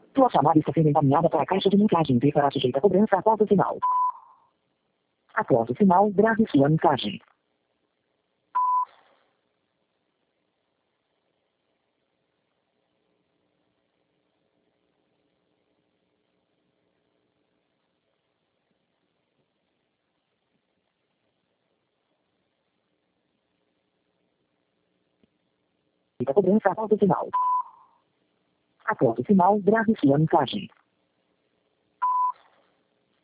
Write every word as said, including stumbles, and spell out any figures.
Sua chamada está sendo encaminhada para a caixa de mensagem e será sujeita a cobrança após o sinal. Após o sinal, grave sua mensagem. E a cobrança após o sinal. Após o sinal, grave sua mensagem.